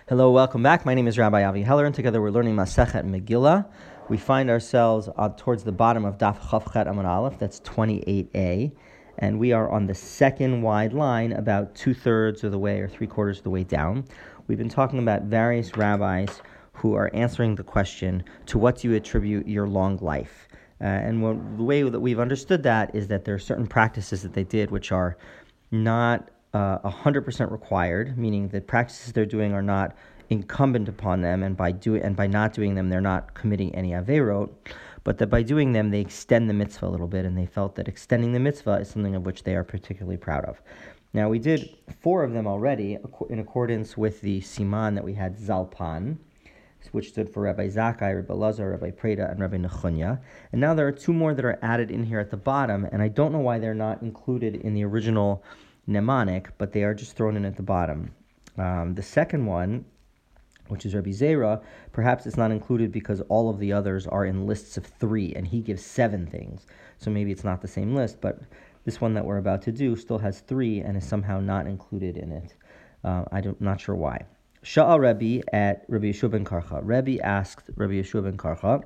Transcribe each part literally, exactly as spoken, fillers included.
Hello, welcome back. My name is Rabbi Avi Heller, and together we're learning Masechet Megillah. We find ourselves uh, towards the bottom of Daf Chavchet Amud Aleph, that's twenty-eight A, and we are on the second wide line, about two-thirds of the way or three-quarters of the way down. We've been talking about various rabbis who are answering the question, to what do you attribute your long life? Uh, and what, the way that we've understood that is that there are certain practices that they did which are not uh, one hundred percent required, meaning the practices they're doing are not incumbent upon them, and by do and by not doing them, they're not committing any averot, but that by doing them, they extend the mitzvah a little bit, and they felt that extending the mitzvah is something of which they are particularly proud of. Now, we did four of them already, in accordance with the siman that we had Zalpan, which stood for Rabbi Zakkai, Rabbi Lazar, Rabbi Preda, and Rabbi Nechunya. And now there are two more that are added in here at the bottom, and I don't know why they're not included in the original mnemonic, but they are just thrown in at the bottom. Um, the second one, which is Rabbi Zera, perhaps it's not included because all of the others are in lists of three, and he gives seven things. So maybe it's not the same list, but this one that we're about to do still has three and is somehow not included in it. Uh, I'm not sure why. Sha'al Rebbe at Rabbi Yeshua ben Karcha. Rebbe asked Rabbi Yeshua ben Karcha,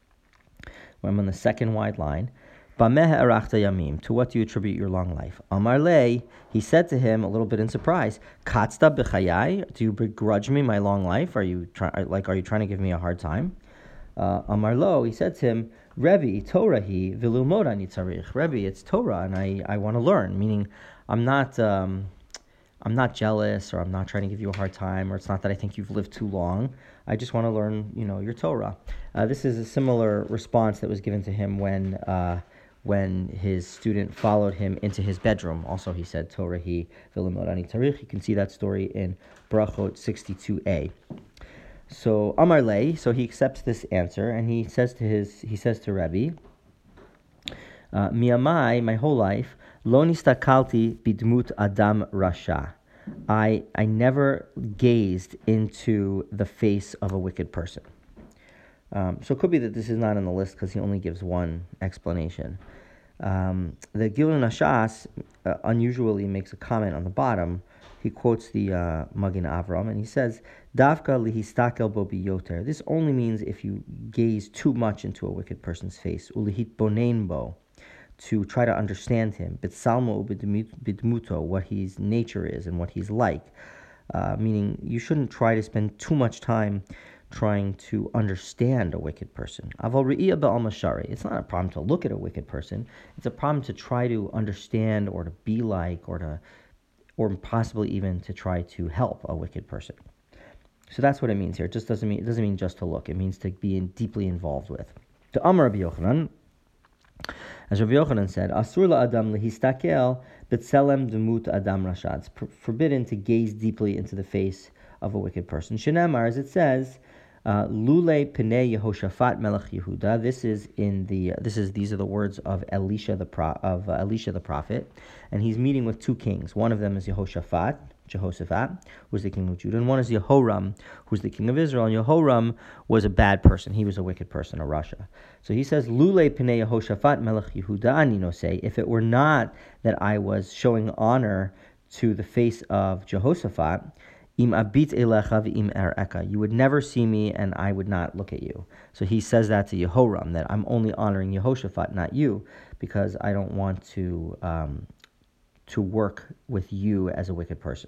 when I'm on the second wide line, Bameh arachta yamim, to what do you attribute your long life? Amar le, he said to him, a little bit in surprise, Katzta b'chayai, do you begrudge me my long life? Are you try, like, are you trying to give me a hard time? Uh, Amar lo, he said to him, Rebbe, Torahi, vilumod ani tzarich. Rebbe, it's Torah, and I, I want to learn. Meaning, I'm not um, I'm not jealous, or I'm not trying to give you a hard time, or it's not that I think you've lived too long. I just want to learn, you know, your Torah. Uh, this is a similar response that was given to him when uh, when his student followed him into his bedroom. Also, he said, Torahi, vilumod ani tzarich. You can see that story in Brachot sixty-two A. So Amar le, so he accepts this answer, and he says to his he says to Rebbe, uh, Miamai, my whole life, lo nistakalti bidmut adam rasha. I I never gazed into the face of a wicked person. Um, so it could be that this is not on the list because he only gives one explanation. Um, the Gilun Hashas uh, unusually makes a comment on the bottom. He quotes the uh, Magin Avram, and he says, Davka lihistakel bo biyoter. This only means if you gaze too much into a wicked person's face. Ulihit bonein bo, to try to understand him. Bitsalmo bidmuto, what his nature is and what he's like. Uh, meaning, you shouldn't try to spend too much time trying to understand a wicked person. Aval re'iyah be'al mashari. It's not a problem to look at a wicked person. It's a problem to try to understand or to be like or to or possibly even to try to help a wicked person. So that's what it means here. It just doesn't mean it doesn't mean just to look. It means to be in, deeply involved with. To Amar Rabbi Yochanan, as Rabbi Yochanan said, Asur la adam lehistakel betzelem demut adam rashad. It's pr- forbidden to gaze deeply into the face of a wicked person. Shenamar, as it says, uh, Lule Pnei Yehoshaphat Melech Yehuda. This is in the. Uh, this is these are the words of Elisha the pro, of uh, Elisha the prophet, and he's meeting with two kings. One of them is Yehoshaphat, Jehoshaphat, who's the king of Judah, and one is Yehoram, who's the king of Israel. And Yehoram was a bad person; he was a wicked person, a Rasha. So he says, Lule Pnei Yehoshaphat Melech Yehuda Anino say, if it were not that I was showing honor to the face of Jehoshaphat, Im abit elecha v'im ereka. You would never see me, and I would not look at you. So he says that to Yehoram, that I'm only honoring Yehoshaphat, not you, because I don't want to um, to work with you as a wicked person.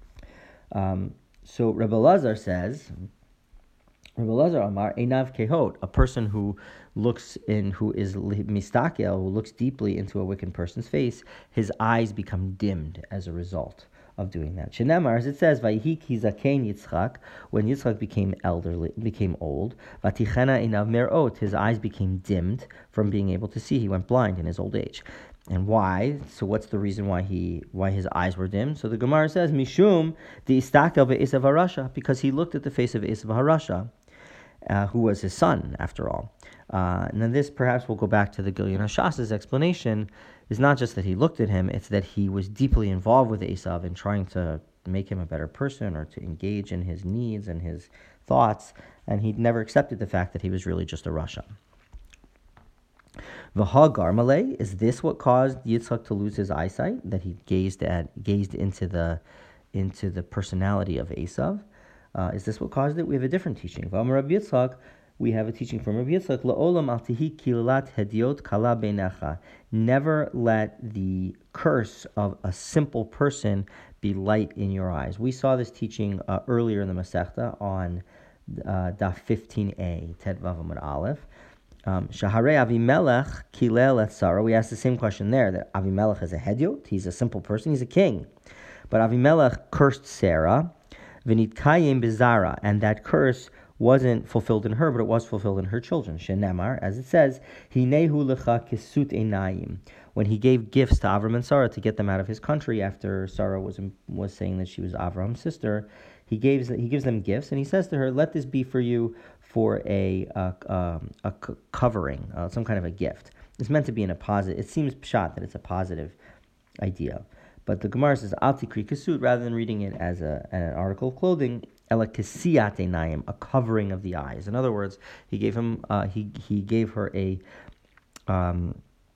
Um, so Rebbe Lazar says, Rebbe Lazar Amar einav kehot, a person who looks in, who is mistakel, who looks deeply into a wicked person's face, his eyes become dimmed as a result of doing that. Shenemar, as it says, Vayhi ki zaken Yitzchak, when Yitzchak became elderly, became old, Vatichena inav merot, his eyes became dimmed from being able to see. He went blind in his old age. And why? So what's the reason why he why his eyes were dim? So the Gemara says, Mishum the istakel be'esav harasha, because he looked at the face of Esav harasha, uh, who was his son, after all. Uh, and then this, perhaps we'll go back to the Gilyon HaShas's explanation, is not just that he looked at him, it's that he was deeply involved with Esav in trying to make him a better person or to engage in his needs and his thoughts, and he never accepted the fact that he was really just a Rasha. V'ha Malay, is this what caused Yitzchak to lose his eyesight? That he gazed at, gazed into the into the personality of Esav? Uh, is this what caused it? We have a different teaching. V'amar Rabbi Yitzchak, we have a teaching from Rabbi Yitzchak, La'olam al tihi kilat hediot kala beinecha. Never let the curse of a simple person be light in your eyes. We saw this teaching uh, earlier in the Masechta on uh, Daf fifteen a, Tet Vav Amud Aleph. Shaharei Avimelech kilel et Sarah. We asked the same question there, that Avimelech is a hediot, he's a simple person, he's a king. But Avimelech cursed Sarah, v'nitkayim bizara, and that curse wasn't fulfilled in her, but it was fulfilled in her children. Shenemar, as it says, Hinehu lecha kisut einayim. When he gave gifts to Avram and Sarah to get them out of his country after Sarah was was saying that she was Avram's sister, he gives he gives them gifts, and he says to her, "Let this be for you for a uh, um, a c- covering, uh, some kind of a gift." It's meant to be in a positive. It seems pshat that it's a positive idea, but the Gemara says al tikri kisut, rather than reading it as a an article of clothing. Ela kisiyat einayim, a covering of the eyes. In other words, he gave him uh, he he gave her a um,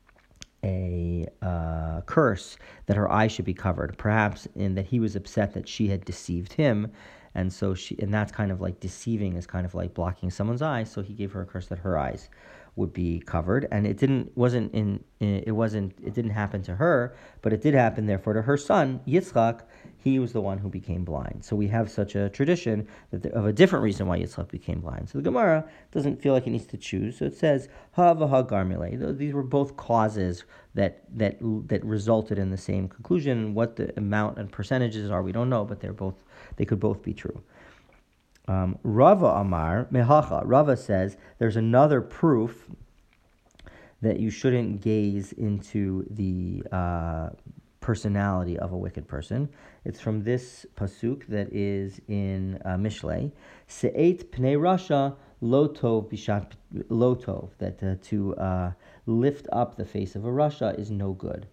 a uh, curse that her eyes should be covered. Perhaps in that he was upset that she had deceived him, and so she and that's kind of like deceiving is kind of like blocking someone's eyes. So he gave her a curse that her eyes would be covered, and it didn't wasn't in, in it wasn't it didn't happen to her, but it did happen therefore to her son Yitzchak. He was the one who became blind. So we have such a tradition that the, of a different reason why Yitzchak became blind. So the Gemara doesn't feel like it needs to choose. So it says ha v'ha garmile. These were both causes that that that resulted in the same conclusion. What the amount and percentages are, we don't know, but they're both they could both be true. Um, Rava Amar Mehacha. Rava says there's another proof that you shouldn't gaze into the uh, personality of a wicked person. It's from this pasuk that is in uh, Mishlei. Se'et pnei rasha lo tov bishat lo tov. That uh, to uh, lift up the face of a rasha is no good.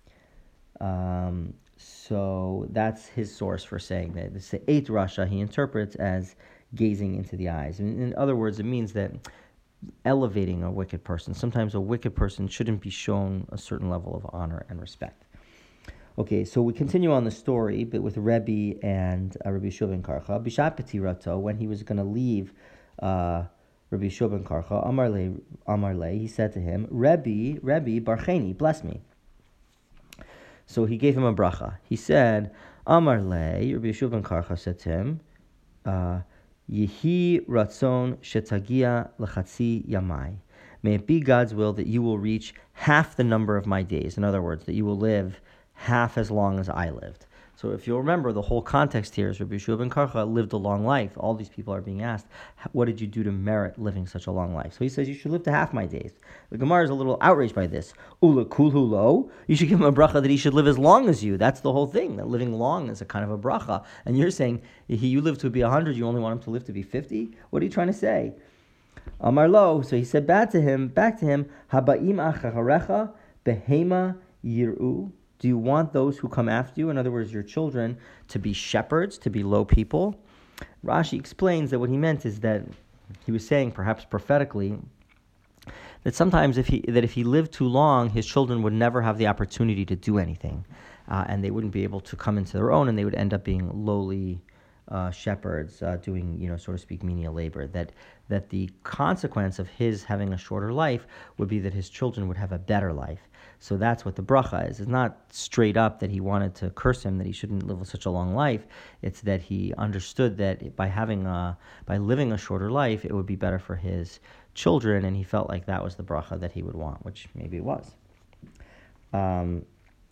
Um, So that's his source for saying that. The Se'et Rasha he interprets as gazing into the eyes. In, in other words, it means that elevating a wicked person. Sometimes a wicked person shouldn't be shown a certain level of honor and respect. Okay, so we continue on the story, but with Rebbe and uh, Rabbi Yeshua ben Karcha. Bishat Petirato, when he was going to leave uh, Rabbi Yeshua ben Karcha, Amar le, Amar le, he said to him, Rebbe, Rebbe, Barcheni, bless me. So he gave him a bracha. He said, Amar le, Rabbi Yeshua ben Karcha said to him, Yehi ratzon shetagia lechatzi yamai. May it be God's will that you will reach half the number of my days. In other words, that you will live half as long as I lived. So if you'll remember, the whole context here is Rabbi Yeshua ben Karcha lived a long life. All these people are being asked, what did you do to merit living such a long life? So he says, you should live to half my days. The Gemara is a little outraged by this. Ula kulhu lo, you should give him a bracha that he should live as long as you. That's the whole thing, that living long is a kind of a bracha. And you're saying, he, you live to be one hundred, you only want him to live to be fifty? What are you trying to say? Amar lo, so he said back to him, back to him, Haba'im acharecha behema yir'u. Do you want those who come after you, in other words, your children, to be shepherds, to be low people? Rashi explains that what he meant is that he was saying, perhaps prophetically, that sometimes if he that if he lived too long, his children would never have the opportunity to do anything, uh, and they wouldn't be able to come into their own, and they would end up being lowly uh, shepherds, uh, doing, you know, so to speak, menial labor. That that the consequence of his having a shorter life would be that his children would have a better life. So that's what the bracha is. It's not straight up that he wanted to curse him, that he shouldn't live such a long life. It's that he understood that by having a, by living a shorter life, it would be better for his children, and he felt like that was the bracha that he would want, which maybe it was. Um,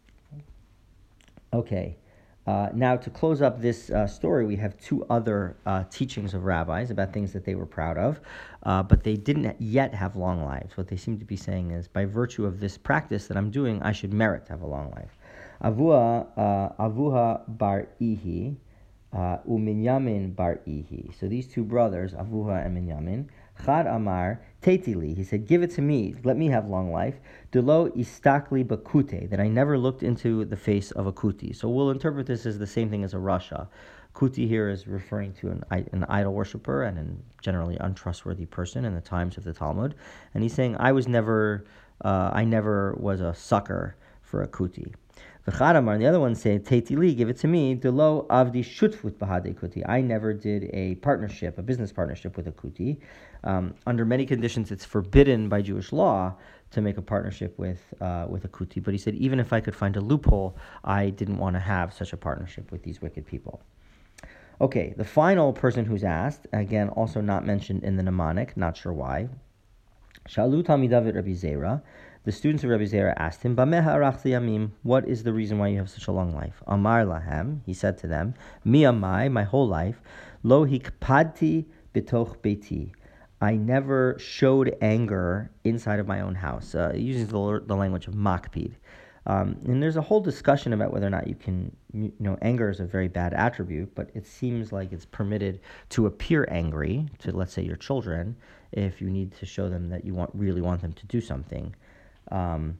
okay. Uh, now, to close up this uh, story, we have two other uh, teachings of rabbis about things that they were proud of, uh, but they didn't yet have long lives. What they seem to be saying is, by virtue of this practice that I'm doing, I should merit to have a long life. Avua, uh, Avuha bar Ihi, uh, Uminyamin bar Ihi. So these two brothers, Avuha and Minyamin, Chad Amar Tetili, he said, give it to me, let me have long life. Delo istakli bakute, that I never looked into the face of a kuti. So we'll interpret this as the same thing as a rasha. Kuti here is referring to an, an idol worshiper and a generally untrustworthy person in the times of the Talmud. And he's saying, I was never, uh, I never was a sucker for a kuti. V'chadamar, and the other one say, Teiti li, give it to me, delo avdi shutfut bahade kuti. I never did a partnership, a business partnership with a kuti. Um, under many conditions, it's forbidden by Jewish law to make a partnership with uh, with a kuti. But he said, even if I could find a loophole, I didn't want to have such a partnership with these wicked people. Okay, the final person who's asked, again, also not mentioned in the mnemonic, not sure why. Shalu Talmidav Rabbi Zera. The students of Rabbi Zera asked him, Bameha arachti yamim, what is the reason why you have such a long life? Amar lahem, he said to them, Mi amai, my whole life, lo hikpadti bitoch beiti. I never showed anger inside of my own house. Uh, he uses the, the language of makpid. Um, and there's a whole discussion about whether or not you can, you know, anger is a very bad attribute, but it seems like it's permitted to appear angry to, let's say, your children, if you need to show them that you want really want them to do something. Um,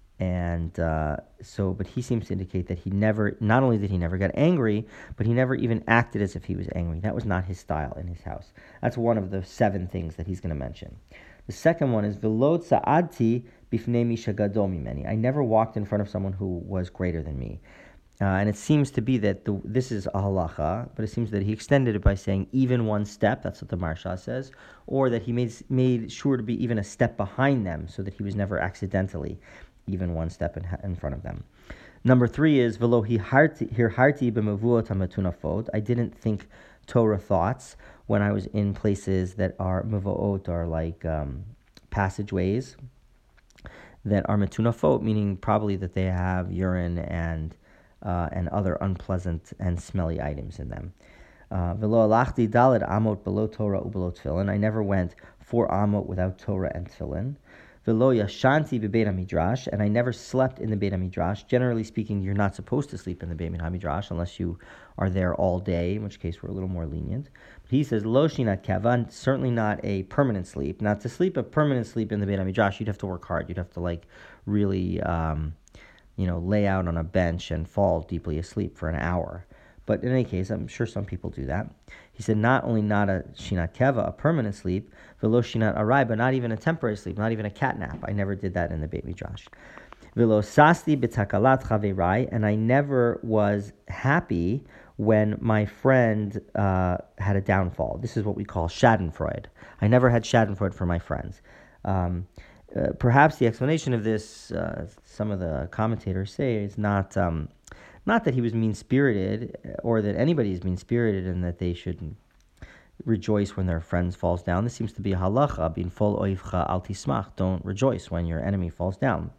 and uh, so, but he seems to indicate that he never, not only did he never get angry, but he never even acted as if he was angry. That was not his style in his house. That's one of the seven things that he's going to mention. The second one is V'lo tza'adti bifnei misha gadol mimeni. I never walked in front of someone who was greater than me. Uh, and it seems to be that the, this is a halacha, but it seems that he extended it by saying even one step, that's what the Maharsha says, or that he made made sure to be even a step behind them so that he was never accidentally even one step in, in front of them. Number three is V'lo hirharti b'mevuot hamatunafot. I didn't think Torah thoughts when I was in places that are mevuot, are like um, passageways that are metunafot, meaning probably that they have urine and uh, and other unpleasant and smelly items in them. V'lo alachti daled amot below Torah ubelow tefillin. I never went four amot without Torah and tefillin. V'lo yashanti b'beit hamidrash, and I never slept in the Beit Hamidrash. Generally speaking, you're not supposed to sleep in the Beit Hamidrash unless you are there all day, in which case we're a little more lenient. But he says, lo shinat kavan, certainly not a permanent sleep. Now, to sleep a permanent sleep in the Beit Hamidrash, you'd have to work hard. You'd have to, like, really, um, you know, lay out on a bench and fall deeply asleep for an hour. But in any case, I'm sure some people do that. He said, not only not a shinat keva, a permanent sleep, v'lo shinat arai, but not even a temporary sleep, not even a cat nap. I never did that in the Beit Midrash. V'lo sasti b'takalat chaverai, and I never was happy when my friend uh, had a downfall. This is what we call schadenfreude. I never had schadenfreude for my friends. Um, uh, perhaps the explanation of this, uh, some of the commentators say, is not... Um, Not that he was mean-spirited, or that anybody is mean-spirited and that they should rejoice when their friend falls down. This seems to be a halacha, bin fol oivcha al tismach. Don't rejoice when your enemy falls down.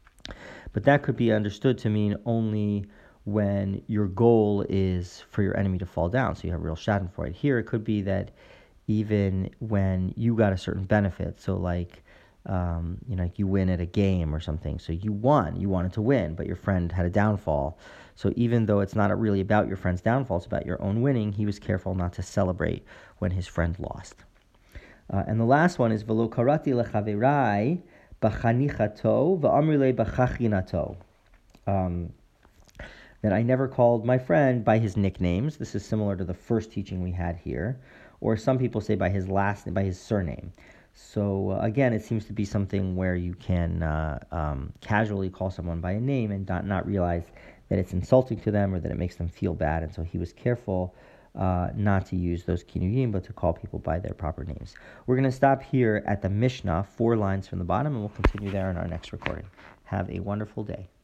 But that could be understood to mean only when your goal is for your enemy to fall down, so you have real schadenfreude. Here it could be that even when you got a certain benefit, so like... Um, you know, like you win at a game or something. So you won, you wanted to win, but your friend had a downfall. So even though it's not really about your friend's downfall, it's about your own winning, he was careful not to celebrate when his friend lost. Uh, and the last one is V'lo karati lechaverai b'chanichato v'amrile b'chachinato. Um, that I never called my friend by his nicknames. This is similar to the first teaching we had here. Or some people say by his last name, by his surname. So uh, again, it seems to be something where you can uh, um, casually call someone by a name and not, not realize that it's insulting to them or that it makes them feel bad. And so he was careful uh, not to use those kinuyim, but to call people by their proper names. We're going to stop here at the Mishnah, four lines from the bottom, and we'll continue there in our next recording. Have a wonderful day.